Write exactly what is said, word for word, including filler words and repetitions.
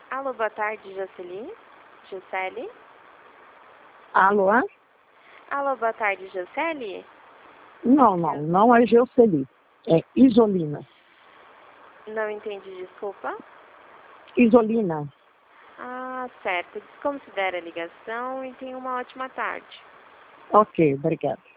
Alô, boa tarde, Jocely? Juscelie? Alô? Alô, boa tarde, Jocely? Não, não, não é Jocely. É Isolina. Não entendi, desculpa. Isolina. Ah, certo. Desconsidere a ligação e tenha uma ótima tarde. Ok, obrigada.